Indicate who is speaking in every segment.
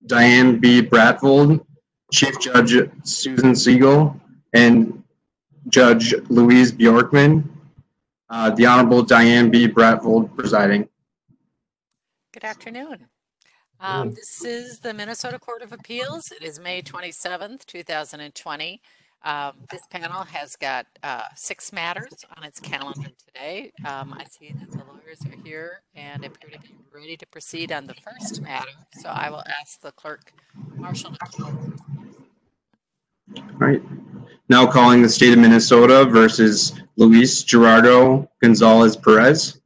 Speaker 1: Diane B. Bratvold, Chief Judge Susan Siegel, and Judge Louise Bjorkman. The Honorable Diane B. Bratvold presiding.
Speaker 2: Good afternoon. This is the Minnesota Court of Appeals. It is May 27th, 2020. This panel has got 6 matters on its calendar today. I see that the lawyers are here and appear to be ready to proceed on the first matter. So I will ask the clerk, Marshall, to call.
Speaker 1: All right. Now calling the state of Minnesota versus Luis Gerardo Gonzalez Perez.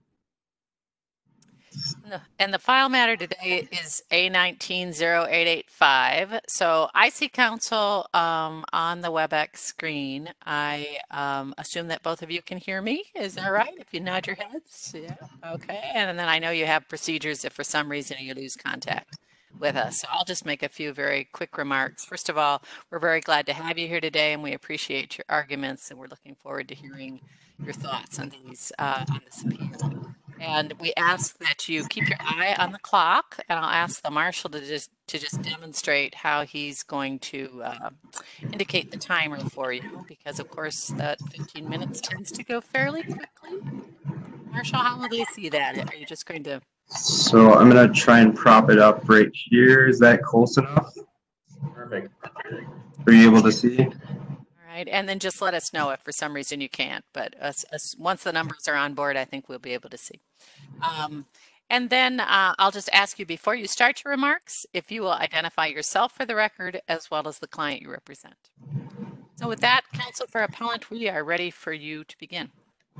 Speaker 2: And the file matter today is A19-0885. So I see counsel on the WebEx screen. I assume that both of you can hear me. Is that right? If you nod your heads. Yeah. Okay. And then I know you have procedures if for some reason you lose contact with us. So I'll just make a few very quick remarks. First of all, we're very glad to have you here today, and we appreciate your arguments, and we're looking forward to hearing your thoughts on these on this appeal. And we ask that you keep your eye on the clock, and I'll ask the marshal to just demonstrate how he's going to indicate the timer for you, because of course that 15 minutes tends to go fairly quickly. Marshal, how will they see that? Are you just going to?
Speaker 1: So I'm going to try and prop it up right here. Is that close enough?
Speaker 3: Perfect.
Speaker 1: Are you able to see?
Speaker 2: All right, and then just let us know if for some reason you can't. But once the numbers are on board, I think we'll be able to see. And then I'll just ask you before you start your remarks, if you will identify yourself for the record as well as the client you represent. So with that, counsel for appellant, we are ready for you to begin.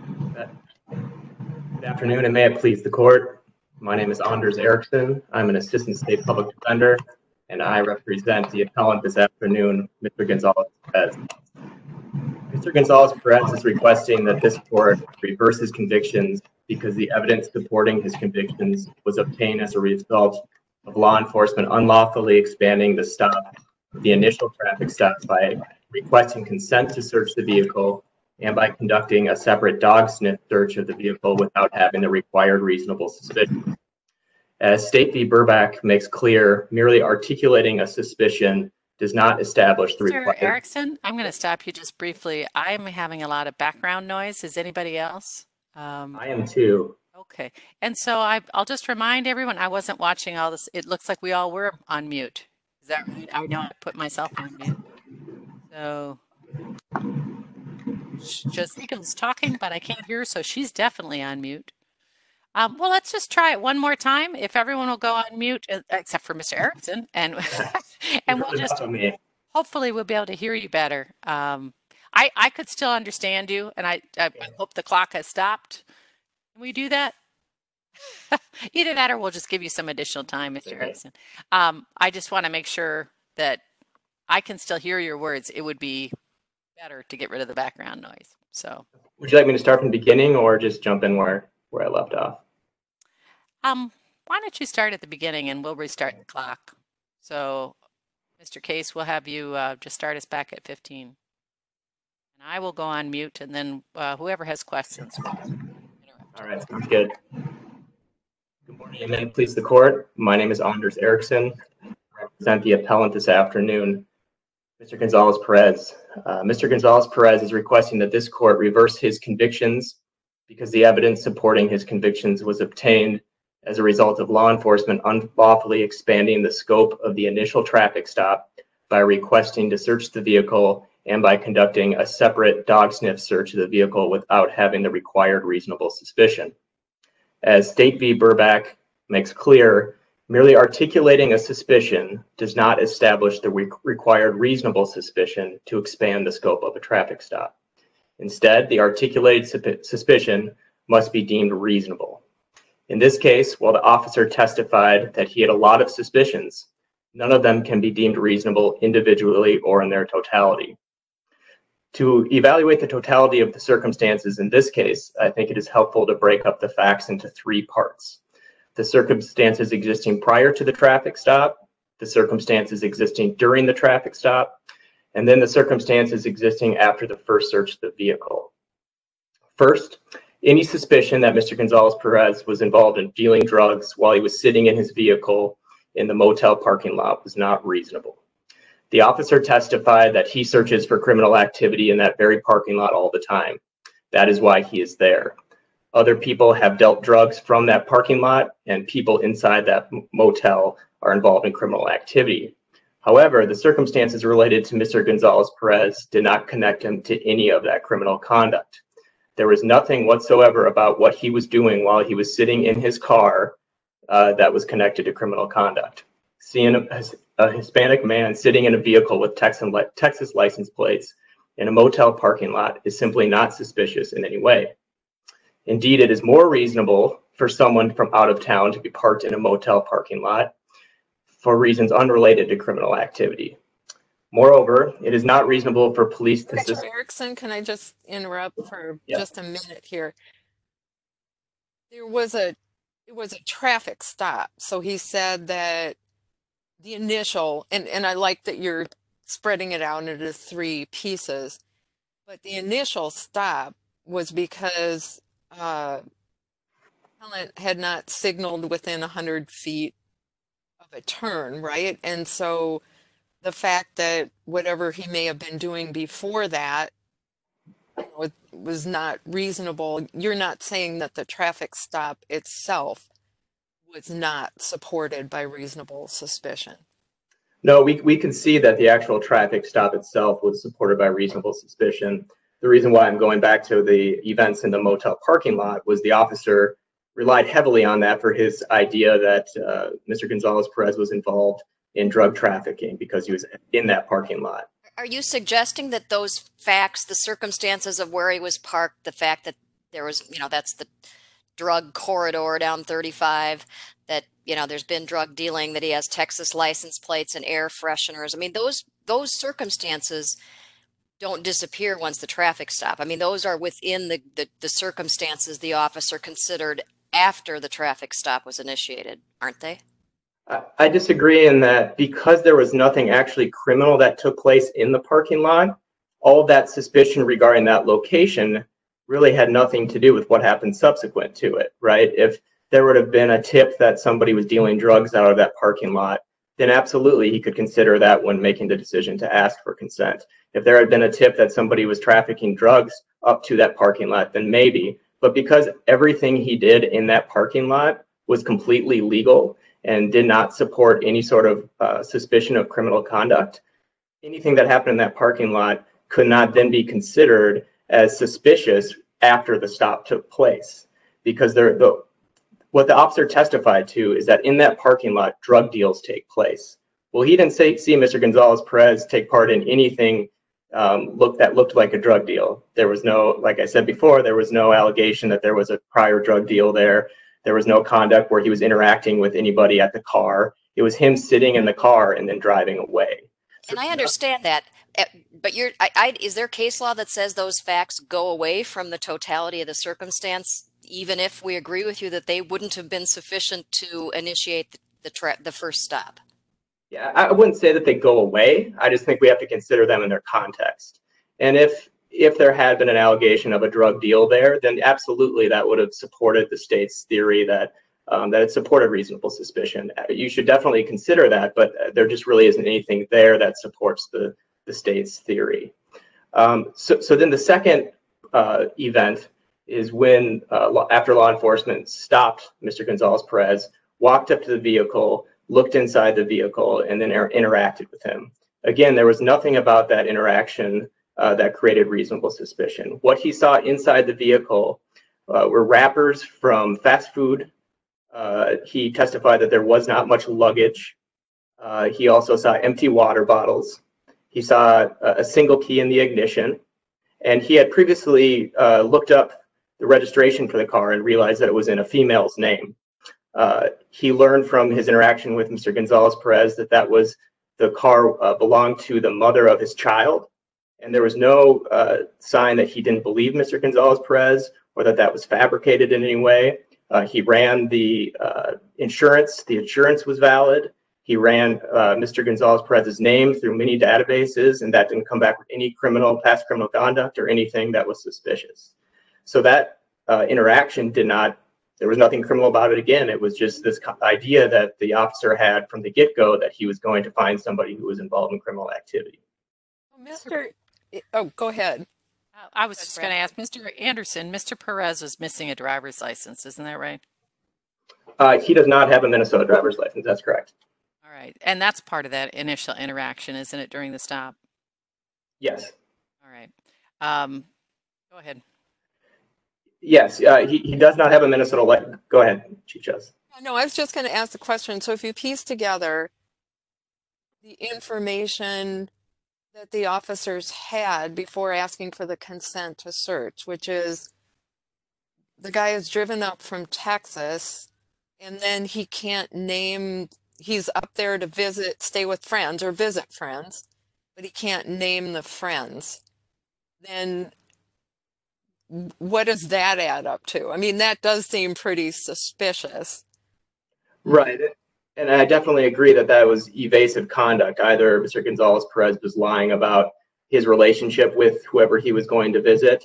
Speaker 3: Good afternoon, and may it please the court. My name is Anders Erickson. I'm an assistant state public defender, and I represent the appellant this afternoon, Mr. Gonzalez Perez. Mr. Gonzalez Perez is requesting that this court reverse his convictions because the evidence supporting his convictions was obtained as a result of law enforcement unlawfully expanding the initial traffic stop by requesting consent to search the vehicle and by conducting a separate dog sniff search of the vehicle without having the required reasonable suspicion. As State v. Burbach makes clear, merely articulating a suspicion does not establish the required.
Speaker 2: Mr. Erickson, I'm going to stop you just briefly. I'm having a lot of background noise. Is anybody else?
Speaker 3: I am too.
Speaker 2: Okay. And so I'll just remind everyone, I wasn't watching all this. It looks like we all were on mute. Is that right? I know I put myself on mute. So Jessica's talking, but I can't hear her, so she's definitely on mute. Well, let's just try it one more time. If everyone will go on mute, except for Mr. Erickson, and we'll just hopefully we'll be able to hear you better. I could still understand you, and I hope the clock has stopped. Can we do that? Either that, or we'll just give you some additional time, Mr. Erickson. I just want to make sure that I can still hear your words. It would be better to get rid of the background noise. So,
Speaker 3: would you like me to start from the beginning, or just jump in where I left off?
Speaker 2: Why don't you start at the beginning and we'll restart the clock. So, Mr. Case, we'll have you just start us back at 15. And I will go on mute, and then whoever has questions will interrupt.
Speaker 3: All right, sounds good. Good morning, and may it please the court. My name is Anders Erickson. I represent the appellant this afternoon, Mr. Gonzalez Perez. Mr. Gonzalez Perez is requesting that this court reverse his convictions because the evidence supporting his convictions was obtained as a result of law enforcement unlawfully expanding the scope of the initial traffic stop by requesting to search the vehicle and by conducting a separate dog sniff search of the vehicle without having the required reasonable suspicion. As State v. Burbach makes clear, merely articulating a suspicion does not establish the required reasonable suspicion to expand the scope of a traffic stop. Instead, the articulated suspicion must be deemed reasonable. In this case, while the officer testified that he had a lot of suspicions, none of them can be deemed reasonable individually or in their totality. To evaluate the totality of the circumstances in this case, I think it is helpful to break up the facts into 3 parts. The circumstances existing prior to the traffic stop, the circumstances existing during the traffic stop, and then the circumstances existing after the first search of the vehicle. First, any suspicion that Mr. Gonzalez Perez was involved in dealing drugs while he was sitting in his vehicle in the motel parking lot was not reasonable. The officer testified that he searches for criminal activity in that very parking lot all the time. That is why he is there. Other people have dealt drugs from that parking lot, and people inside that motel are involved in criminal activity. However, the circumstances related to Mr. Gonzalez-Perez did not connect him to any of that criminal conduct. There was nothing whatsoever about what he was doing while he was sitting in his car that was connected to criminal conduct. Seeing a Hispanic man sitting in a vehicle with Texas license plates in a motel parking lot is simply not suspicious in any way. Indeed, it is more reasonable for someone from out of town to be parked in a motel parking lot for reasons unrelated to criminal activity. Moreover, it is not reasonable for police to...
Speaker 4: Mr. Erickson, can I just interrupt for just a minute here? It was a traffic stop. So he said that the initial, and I like that you're spreading it out into 3 pieces, but the initial stop was because Helen had not signaled within 100 feet of a turn, right? And so the fact that whatever he may have been doing before that was not reasonable. You're not saying that the traffic stop itself was not supported by reasonable suspicion.
Speaker 3: No, we can see that the actual traffic stop itself was supported by reasonable suspicion. The reason why I'm going back to the events in the motel parking lot was the officer relied heavily on that for his idea that Mr. Gonzalez-Perez was involved in drug trafficking because he was in that parking lot.
Speaker 5: Are you suggesting that those facts, the circumstances of where he was parked, the fact that there was, that's the drug corridor down 35, that, there's been drug dealing, that he has Texas license plates and air fresheners. I mean, those circumstances don't disappear once the traffic stop. I mean, those are within the circumstances the officer considered after the traffic stop was initiated, aren't they?
Speaker 3: I disagree in that because there was nothing actually criminal that took place in the parking lot, all of that suspicion regarding that location really had nothing to do with what happened subsequent to it, right? If there would have been a tip that somebody was dealing drugs out of that parking lot, then absolutely he could consider that when making the decision to ask for consent. If there had been a tip that somebody was trafficking drugs up to that parking lot, then maybe. But because everything he did in that parking lot was completely legal and did not support any sort of suspicion of criminal conduct, anything that happened in that parking lot could not then be considered as suspicious after the stop took place. Because what the officer testified to is that in that parking lot, drug deals take place. Well, he didn't see Mr. Gonzalez-Perez take part in anything that looked like a drug deal. There was no, like I said before, there was no allegation that there was a prior drug deal there. There was no conduct where he was interacting with anybody at the car. It was him sitting in the car and then driving away.
Speaker 5: And I understand that, but is there case law that says those facts go away from the totality of the circumstance, even if we agree with you that they wouldn't have been sufficient to initiate the first stop?
Speaker 3: Yeah, I wouldn't say that they go away. I just think we have to consider them in their context. And if there had been an allegation of a drug deal there, then absolutely that would have supported the state's theory that it supported reasonable suspicion. You should definitely consider that, but there just really isn't anything there that supports the state's theory. So then the second event is when, after law enforcement stopped Mr. Gonzalez-Perez, walked up to the vehicle, looked inside the vehicle, and then interacted with him. Again, there was nothing about that interaction that created reasonable suspicion. What he saw inside the vehicle were wrappers from fast food. He testified that there was not much luggage. He also saw empty water bottles. He saw a single key in the ignition. And he had previously looked up the registration for the car and realized that it was in a female's name. He learned from his interaction with Mr. Gonzalez-Perez that was the car belonged to the mother of his child. And there was no sign that he didn't believe Mr. Gonzalez-Perez or that was fabricated in any way. He ran the insurance. The insurance was valid. He ran Mr. Gonzalez-Perez's name through many databases, and that didn't come back with any past criminal conduct or anything that was suspicious. So that interaction did not There was nothing criminal about it. Again, it was just this idea that the officer had from the get-go that he was going to find somebody who was involved in criminal activity.
Speaker 4: Oh, go ahead.
Speaker 2: I was just going to ask Mr. Anderson, Mr. Perez is missing a driver's license, isn't that right?
Speaker 3: He does not have a Minnesota driver's license. That's correct.
Speaker 2: All right. And that's part of that initial interaction, isn't it, during the stop?
Speaker 3: Yes.
Speaker 2: All right. Go ahead.
Speaker 3: Yes, he does not have a Minnesota license. Go ahead, Chief Justice.
Speaker 4: No, I was just going to ask the question. So if you piece together the information that the officers had before asking for the consent to search, which is the guy is driven up from Texas, and then he can't name, he's up there to visit, stay with friends or visit friends, but he can't name the friends. Then what does that add up to? I mean, that does seem pretty suspicious.
Speaker 3: Right. And I definitely agree that that was evasive conduct. Either Mr. Gonzalez Perez was lying about his relationship with whoever he was going to visit,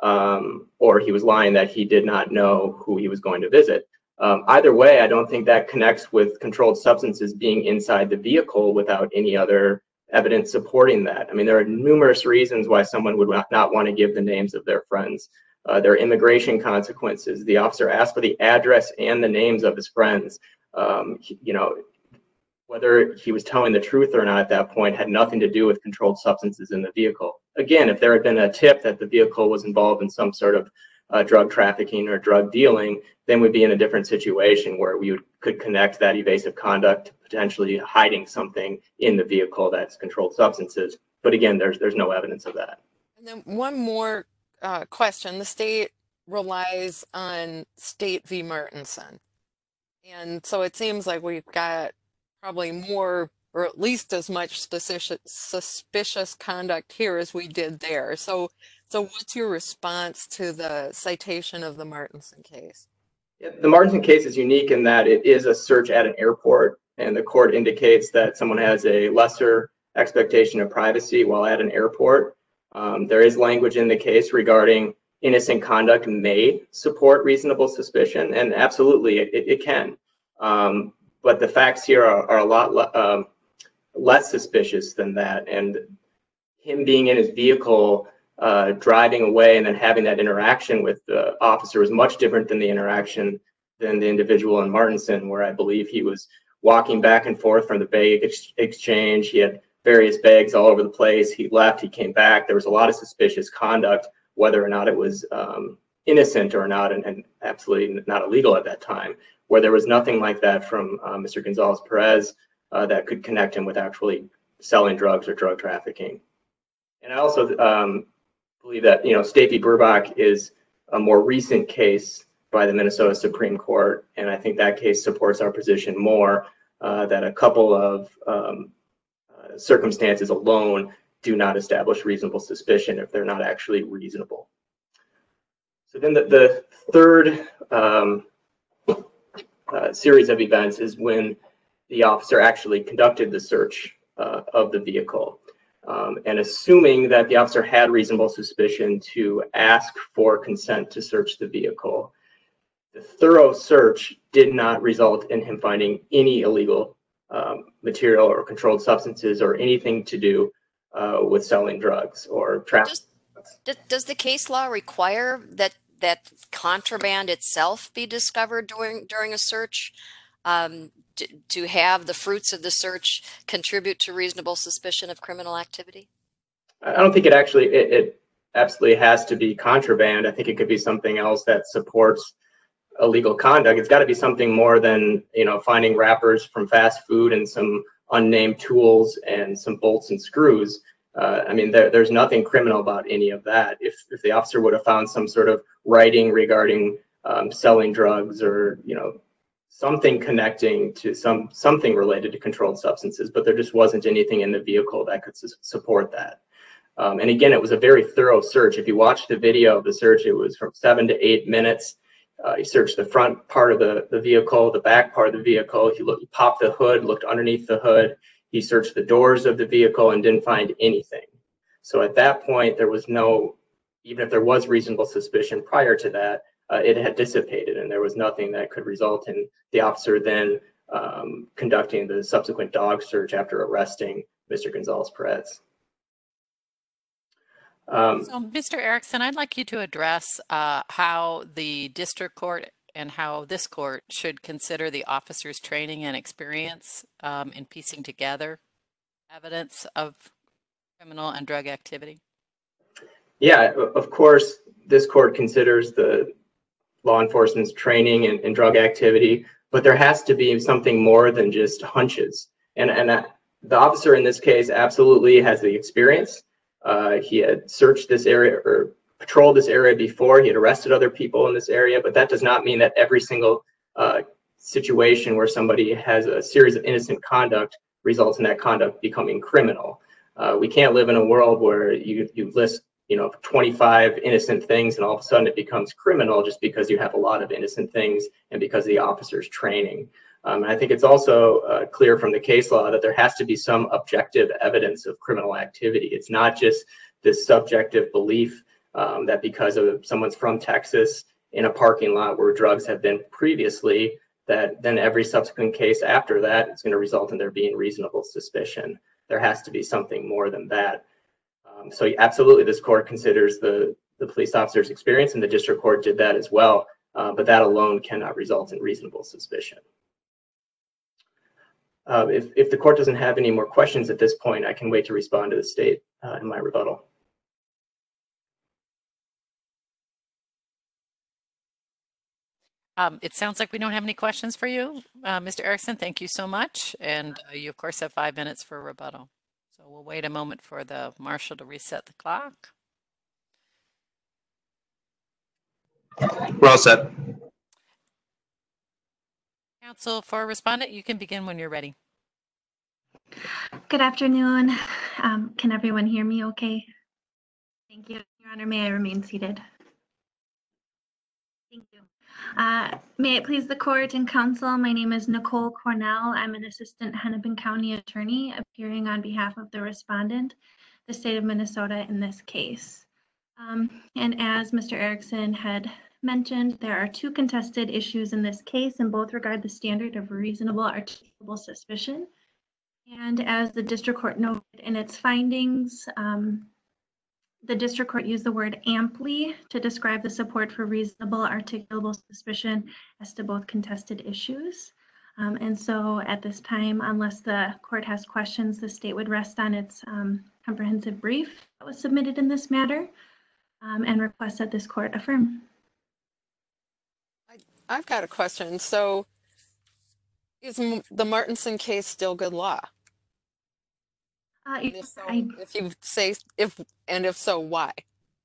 Speaker 3: or he was lying that he did not know who he was going to visit. Either way, I don't think that connects with controlled substances being inside the vehicle without any other evidence supporting that. I mean, there are numerous reasons why someone would not want to give the names of their friends. There are immigration consequences. The officer asked for the address and the names of his friends. You know, whether he was telling the truth or not at that point had nothing to do with controlled substances in the vehicle. Again, if there had been a tip that the vehicle was involved in some sort of drug trafficking or drug dealing, then we'd be in a different situation where we could connect that evasive conduct to potentially hiding something in the vehicle that's controlled substances. But again, there's no evidence of that.
Speaker 4: And then one more question. The state relies on State v. Martinson. And so it seems like we've got probably more or at least as much suspicious conduct here as we did there. So what's your response to the citation of the Martinson case?
Speaker 3: Yeah, the Martinson case is unique in that it is a search at an airport, and the court indicates that someone has a lesser expectation of privacy while at an airport. There is language in the case regarding innocent conduct may support reasonable suspicion, and absolutely it can. But the facts here are a lot less suspicious than that. And him being in his vehicle, driving away and then having that interaction with the officer was much different than the interaction than the individual in Martinson, where I believe he was walking back and forth from the bag exchange. He had various bags all over the place. He left, he came back. There was a lot of suspicious conduct, whether or not it was innocent or not, and absolutely not illegal at that time, where there was nothing like that from Mr. Gonzalez Perez that could connect him with actually selling drugs or drug trafficking. And I also believe that, State v. Burbach is a more recent case by the Minnesota Supreme Court, and I think that case supports our position more, that a couple of circumstances alone do not establish reasonable suspicion if they're not actually reasonable. So then the third series of events is when the officer actually conducted the search of the vehicle. And assuming that the officer had reasonable suspicion to ask for consent to search the vehicle, the thorough search did not result in him finding any illegal material or controlled substances or anything to do with selling drugs or trafficking.
Speaker 5: Does the case law require that contraband itself be discovered during a search to have the fruits of the search contribute to reasonable suspicion of criminal activity?
Speaker 3: I don't think it absolutely has to be contraband. I think it could be something else that supports illegal conduct. It's got to be something more than, finding wrappers from fast food and some unnamed tools and some bolts and screws. I mean, there's nothing criminal about any of that. If the officer would have found some sort of writing regarding selling drugs or, something connecting to something related to controlled substances, but there just wasn't anything in the vehicle that could support that. And again, it was a very thorough search. If you watch the video of the search, it was from 7 to 8 minutes. He searched the front part of the vehicle, the back part of the vehicle. He popped the hood, looked underneath the hood. He searched the doors of the vehicle and didn't find anything. So at that point, there was even if there was reasonable suspicion prior to that, it had dissipated, and there was nothing that could result in the officer then conducting the subsequent dog search after arresting Mr. Gonzalez-Perez.
Speaker 2: So, Mr. Erickson, I'd like you to address how the district court and how this court should consider the officer's training and experience in piecing together evidence of criminal and drug activity.
Speaker 3: Yeah, of course, this court considers the law enforcement's training and drug activity, but there has to be something more than just hunches. And the officer in this case absolutely has the experience. He had searched this area or patrolled this area before. He had arrested other people in this area, but that does not mean that every single situation where somebody has a series of innocent conduct results in that conduct becoming criminal. We can't live in a world where you list 25 innocent things and all of a sudden it becomes criminal just because you have a lot of innocent things and because of the officer's training. And I think it's also clear from the case law that there has to be some objective evidence of criminal activity. It's not just this subjective belief that because of someone's from Texas in a parking lot where drugs have been previously, that then every subsequent case after that is going to result in there being reasonable suspicion. There has to be something more than that. So absolutely, this court considers the police officer's experience, and the district court did that as well, but that alone cannot result in reasonable suspicion. If the court doesn't have any more questions at this point, I can wait to respond to the state in my rebuttal.
Speaker 2: It sounds like we don't have any questions for you, Mr. Erickson. Thank you so much. And you, of course, have 5 minutes for rebuttal. So we'll wait a moment for the marshal to reset the clock.
Speaker 1: We're all set.
Speaker 2: Counsel for respondent, you can begin when you're ready.
Speaker 6: Good afternoon. Can everyone hear me okay? Thank you. Your Honor, may I remain seated? Thank you. May it please the court and counsel, my name is Nicole Cornell. I'm an assistant Hennepin County attorney appearing on behalf of the respondent, the state of Minnesota in this case. And as Mr. Erickson had mentioned, there are two contested issues in this case, and both regard the standard of reasonable articulable suspicion. And as the district court noted in its findings, the district court used the word amply to describe the support for reasonable articulable suspicion as to both contested issues. And so at this time, unless the court has questions, the state would rest on its comprehensive brief that was submitted in this matter and request that this court affirm.
Speaker 4: I've got a question. So is the Martinson case still good law? If so, why?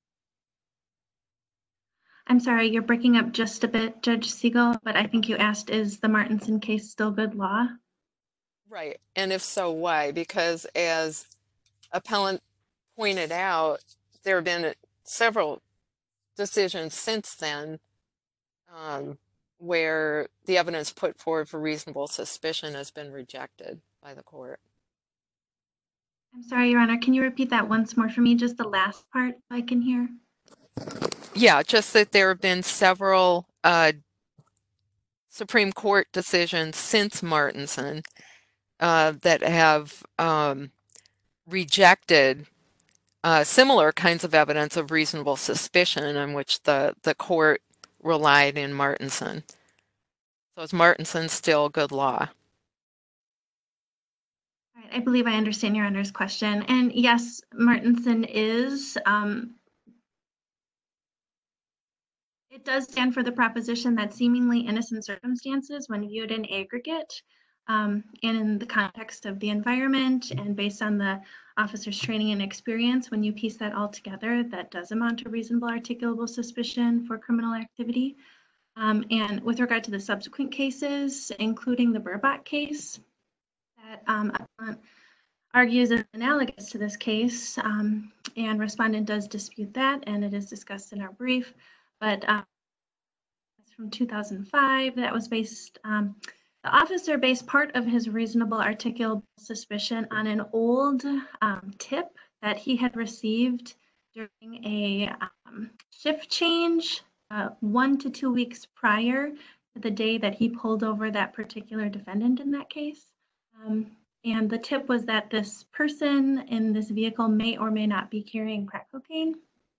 Speaker 6: I'm sorry, you're breaking up just a bit, Judge Siegel, but I think you asked, is the Martinson case still good law?
Speaker 4: Right, and if so, why? Because as appellant pointed out, there have been several decisions since then where the evidence put forward for reasonable suspicion has been rejected by the court.
Speaker 6: I'm sorry, Your Honor, can you repeat that once more for me, just the last part so I can hear?
Speaker 4: Yeah, just that there have been several Supreme Court decisions since Martinson that have rejected similar kinds of evidence of reasonable suspicion on which the court relied in Martinson. So is Martinson still good law?
Speaker 6: I believe I understand Your Honor's question. And yes, Martinson is. It does stand for the proposition that seemingly innocent circumstances, when viewed in aggregate and in the context of the environment and based on the officer's training and experience, when you piece that all together, that does amount to reasonable articulable suspicion for criminal activity. And with regard to the subsequent cases, including the Burbach case, that argues is analogous to this case, and respondent does dispute that, and it is discussed in our brief, but it's from 2005. That was based, the officer based part of his reasonable articulable suspicion on an old tip that he had received during a shift change 1 to 2 weeks prior to the day that he pulled over that particular defendant in that case. And the tip was that this person in this vehicle may or may not be carrying crack cocaine.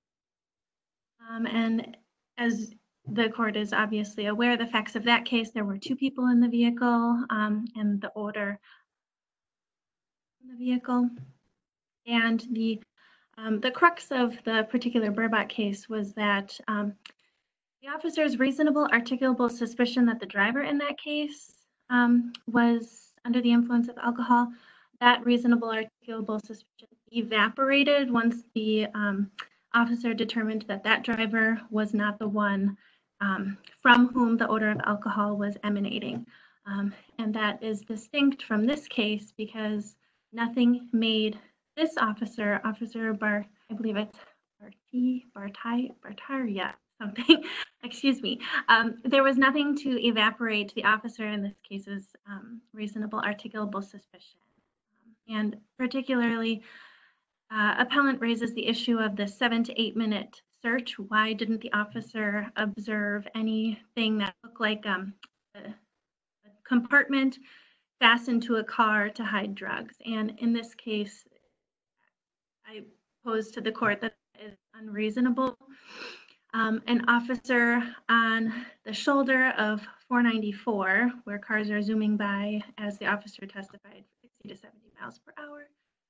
Speaker 6: And as the court is obviously aware of the facts of that case, there were 2 people in the vehicle and the odor in the vehicle. And the crux of the particular Burbach case was that the officer's reasonable articulable suspicion that the driver in that case was under the influence of alcohol, that reasonable articulable suspicion evaporated once the officer determined that that driver was not the one from whom the odor of alcohol was emanating. And that is distinct from this case because nothing made this officer, I believe it's Bartaria, something, excuse me. There was nothing to evaporate the officer in this case's reasonable articulable suspicion. And particularly, appellant raises the issue of the 7 to 8 minute search. Why didn't the officer observe anything that looked like a compartment fastened to a car to hide drugs? And in this case, I pose to the court that is unreasonable. An officer on the shoulder of 494, where cars are zooming by, as the officer testified, 60 to 70 miles per hour,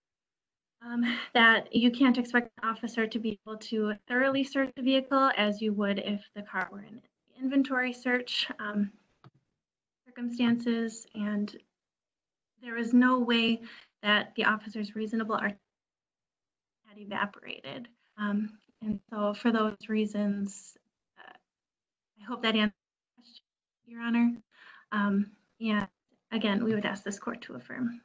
Speaker 6: that you can't expect an officer to be able to thoroughly search the vehicle as you would if the car were in inventory search circumstances, and there is no way that the officer's reasonable had evaporated. And so for those reasons, I hope that answers the question, Your Honor. And again, we would ask this court to affirm.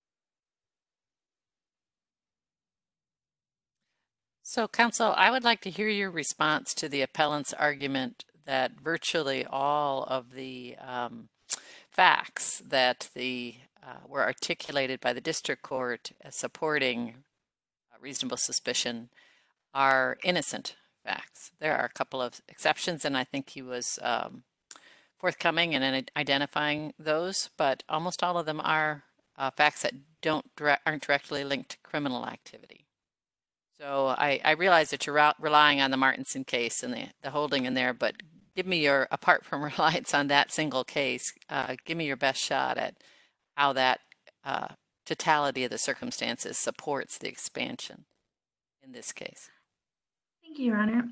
Speaker 2: So, counsel, I would like to hear your response to the appellant's argument that virtually all of the facts that were articulated by the district court as supporting reasonable suspicion are innocent facts. There are a couple of exceptions, and I think he was forthcoming in identifying those, but almost all of them are facts that aren't directly linked to criminal activity. So I realize that you're relying on the Martinson case and the holding in there, but give me apart from reliance on that single case, give me your best shot at how that totality of the circumstances supports the expansion in this case.
Speaker 6: Thank you, Your Honor.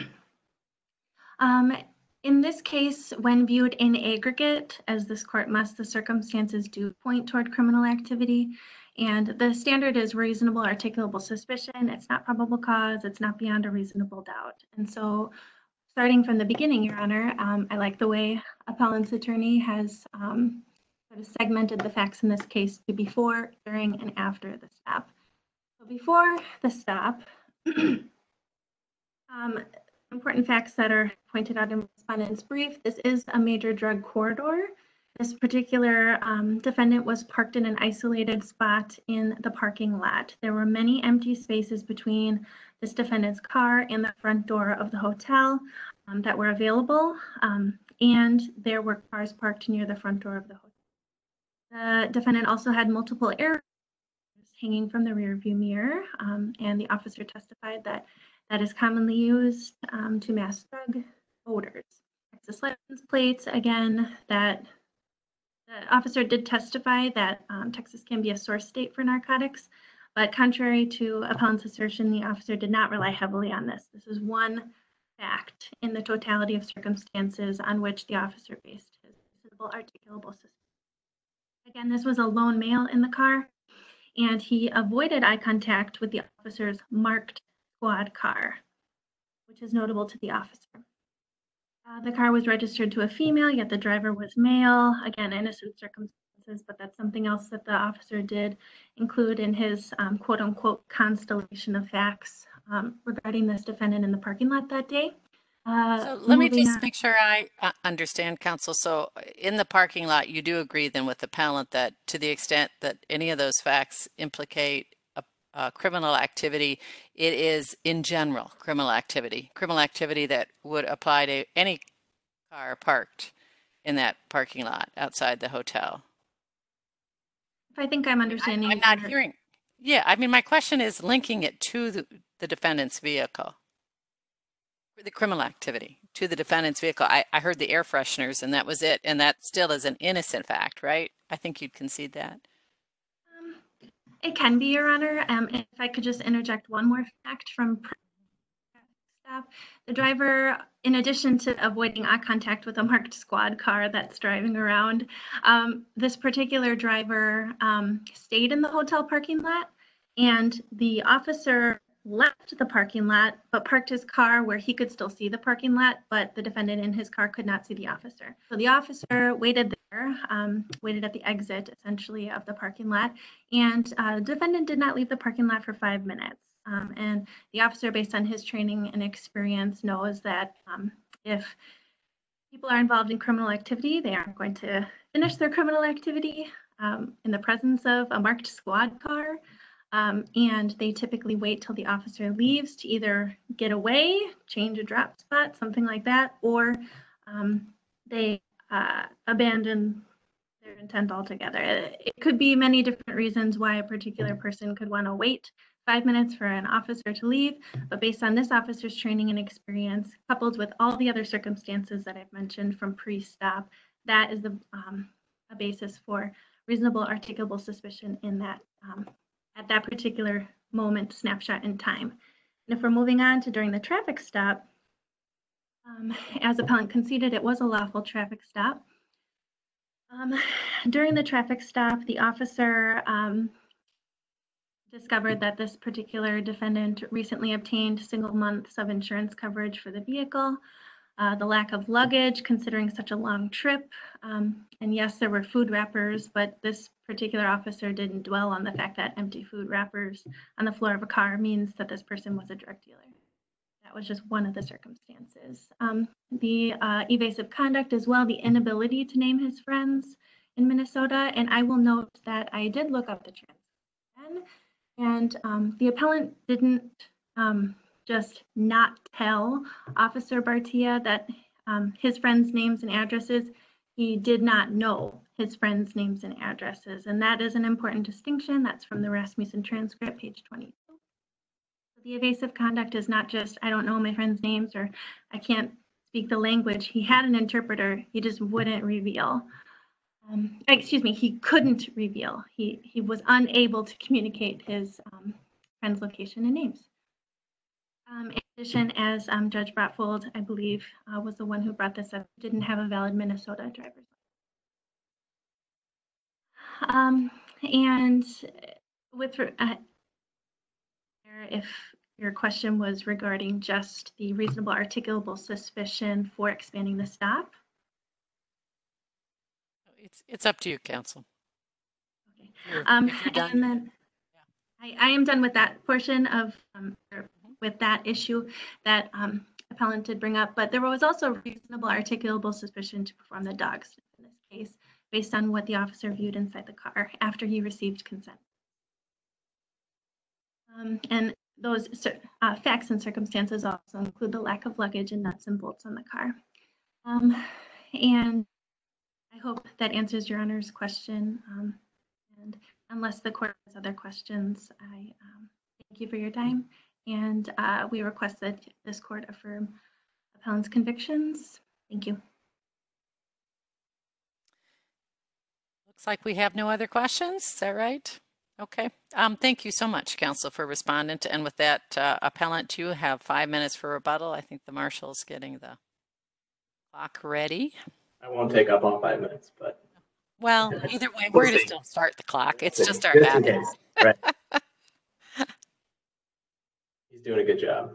Speaker 6: In this case, when viewed in aggregate, as this court must, the circumstances do point toward criminal activity, and the standard is reasonable articulable suspicion. It's not probable cause. It's not beyond a reasonable doubt. And so starting from the beginning, Your Honor, I like the way appellant's attorney has sort of segmented the facts in this case to before, during, and after the stop. So before the stop, important facts that are pointed out in respondent's brief. This is a major drug corridor. This particular defendant was parked in an isolated spot in the parking lot. There were many empty spaces between this defendant's car and the front door of the hotel that were available, and there were cars parked near the front door of the hotel. The defendant also had multiple air hanging from the rear view mirror, and the officer testified that that is commonly used to mask drug odors. Texas license plates, again, that the officer did testify that Texas can be a source state for narcotics, but contrary to appellant's assertion, the officer did not rely heavily on this. This is one fact in the totality of circumstances on which the officer based his reasonable articulable suspicion. Again, this was a lone male in the car, and he avoided eye contact with the officer's marked squad car, which is notable to the officer. The car was registered to a female, yet the driver was male. Again, innocent circumstances, but that's something else that the officer did include in his quote unquote constellation of facts regarding this defendant in the parking lot that day.
Speaker 2: So let me just make sure I understand, counsel. So in the parking lot, you do agree then with the appellant that to the extent that any of those facts implicate criminal activity. It is in general criminal activity that would apply to any car parked in that parking lot outside the hotel.
Speaker 6: If I think I'm understanding.
Speaker 2: I'm not hearing. Yeah, I mean, my question is linking it to the defendant's vehicle. The criminal activity to the defendant's vehicle. I heard the air fresheners and that was it. And that still is an innocent fact, right? I think you'd concede that.
Speaker 6: It can be, Your Honor. If I could just interject one more fact from staff. The driver, in addition to avoiding eye contact with a marked squad car that's driving around, this particular driver stayed in the hotel parking lot, and the officer left the parking lot but parked his car where he could still see the parking lot, but the defendant in his car could not see the officer. So the officer waited there, waited at the exit essentially of the parking lot, and the defendant did not leave the parking lot for 5 minutes. And the officer, based on his training and experience, knows that if people are involved in criminal activity, they aren't going to finish their criminal activity in the presence of a marked squad car. And they typically wait till the officer leaves to either get away, change a drop spot, something like that, or they abandon their intent altogether. It could be many different reasons why a particular person could want to wait 5 minutes for an officer to leave, but based on this officer's training and experience, coupled with all the other circumstances that I've mentioned from pre-stop, that is a basis for reasonable articulable suspicion in that at that particular moment, snapshot in time. And if we're moving on to during the traffic stop, as appellant conceded, it was a lawful traffic stop. During the traffic stop, the officer discovered that this particular defendant recently obtained single months of insurance coverage for the vehicle, the lack of luggage considering such a long trip, and yes, there were food wrappers, but this particular officer didn't dwell on the fact that empty food wrappers on the floor of a car means that this person was a drug dealer. That was just one of the circumstances. The evasive conduct as well, the inability to name his friends in Minnesota, and I will note that I did look up the transcript, and the appellant didn't just not tell Officer Bartia that his friends' names and addresses. He did not know his friends' names and addresses, and that is an important distinction. That's from the Rasmussen transcript, page 22. The evasive conduct is not just, I don't know my friends' names or I can't speak the language. He had an interpreter, he just wouldn't reveal. Excuse me, he couldn't reveal. He was unable to communicate his friend's location and names. In addition, as Judge Bratfold, I believe, was the one who brought this up, didn't have a valid Minnesota driver's license. And with if your question was regarding just the reasonable articulable suspicion for expanding the stop.
Speaker 2: It's up to you, counsel.
Speaker 6: Okay. If you're done. And then I am done with that portion of with that issue that appellant did bring up, but there was also reasonable articulable suspicion to perform the dog sniff in this case, based on what the officer viewed inside the car after he received consent. And those facts and circumstances also include the lack of luggage and nuts and bolts on the car. And I hope that answers Your Honor's question. And unless the court has other questions, I thank you for your time. And we request that this court affirm appellant's convictions. Thank you.
Speaker 2: Looks like we have no other questions. Is that right? Okay. Thank you so much, counsel, for responding. And with that, appellant, you have 5 minutes for rebuttal. I think the marshal's getting the clock ready.
Speaker 3: I won't take up all 5 minutes, but.
Speaker 2: Well, either way, we're going to still start the clock. It's just our habit.
Speaker 3: Right. He's doing a good job.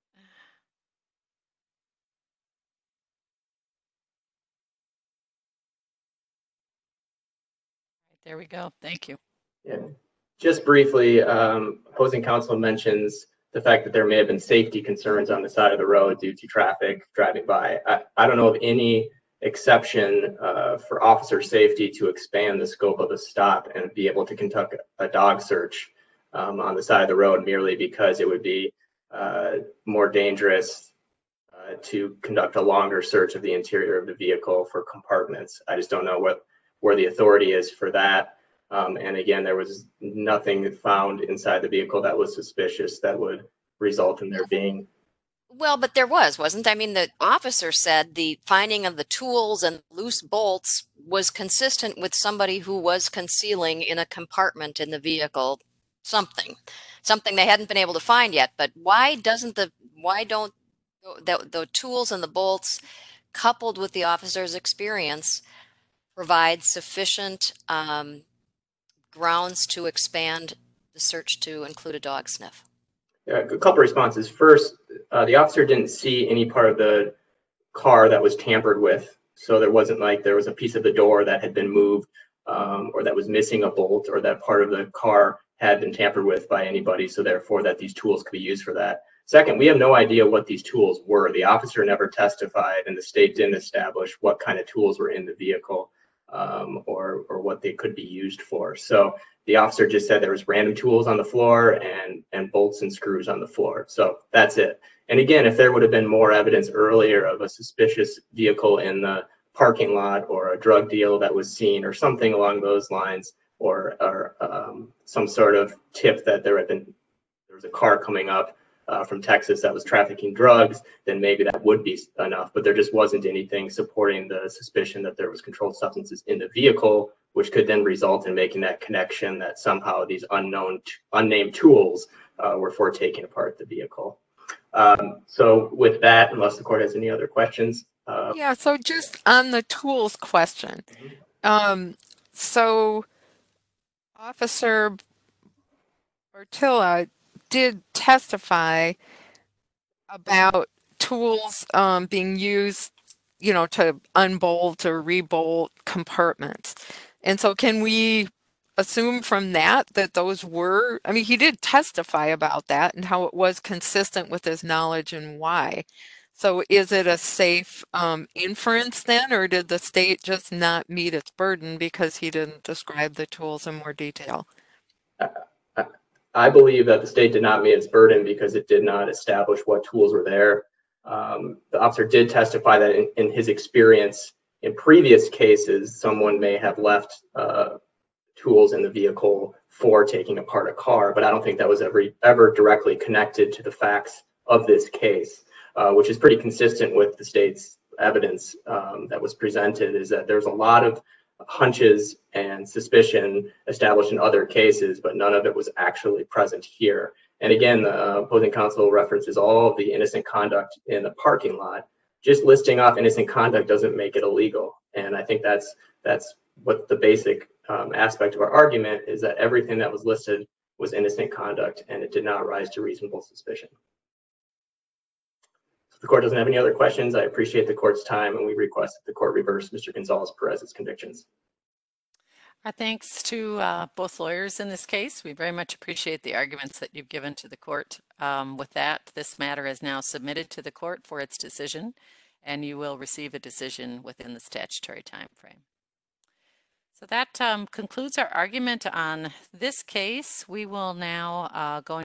Speaker 2: There we go. Thank you.
Speaker 3: Yeah. Just briefly, opposing counsel mentions the fact that there may have been safety concerns on the side of the road due to traffic driving by. I don't know of any exception for officer safety to expand the scope of the stop and be able to conduct a dog search on the side of the road merely because it would be more dangerous to conduct a longer search of the interior of the vehicle for compartments. I just don't know where the authority is for that. And again, there was nothing found inside the vehicle that was suspicious that would result in there being.
Speaker 5: Well, but there wasn't. I mean, the officer said the finding of the tools and loose bolts was consistent with somebody who was concealing in a compartment in the vehicle something they hadn't been able to find yet. But why don't the tools and the bolts, coupled with the officer's experience, provide sufficient grounds to expand the search to include a dog sniff?
Speaker 3: A couple responses. First, the officer didn't see any part of the car that was tampered with. So there wasn't like there was a piece of the door that had been moved or that was missing a bolt or that part of the car had been tampered with by anybody. So therefore that these tools could be used for that. Second, we have no idea what these tools were. The officer never testified and the state didn't establish what kind of tools were in the vehicle or what they could be used for. So the officer just said there was random tools on the floor and bolts and screws on the floor. So that's it. And again, if there would have been more evidence earlier of a suspicious vehicle in the parking lot or a drug deal that was seen or something along those lines, or some sort of tip that there was a car coming up from Texas that was trafficking drugs, then maybe that would be enough. But there just wasn't anything supporting the suspicion that there was controlled substances in the vehicle, which could then result in making that connection that somehow these unnamed tools were for taking apart the vehicle. So with that, unless the court has any other questions.
Speaker 4: Yeah, so just on the tools question. So Officer Bartilla did testify about tools being used, to unbolt or rebolt compartments. And so can we assume from that those were, I mean, he did testify about that and how it was consistent with his knowledge and why. So is it a safe inference then, or did the state just not meet its burden because he didn't describe the tools in more detail?
Speaker 3: I believe that the state did not meet its burden because it did not establish what tools were there. The officer did testify that in his experience in previous cases, someone may have left tools in the vehicle for taking apart a car, but I don't think that was ever directly connected to the facts of this case, which is pretty consistent with the state's evidence that was presented, is that there's a lot of hunches and suspicion established in other cases, but none of it was actually present here. And again, the opposing counsel references all of the innocent conduct in the parking lot. Just listing off innocent conduct doesn't make it illegal. And I think that's what the basic aspect of our argument is, that everything that was listed was innocent conduct and it did not rise to reasonable suspicion. If the court doesn't have any other questions, I appreciate the court's time and we request that the court reverse Mr. Gonzalez-Perez's convictions.
Speaker 2: Our thanks to both lawyers in this case. We very much appreciate the arguments that you've given to the court. With that, this matter is now submitted to the court for its decision, and you will receive a decision within the statutory time frame. So that concludes our argument on this case. We will now go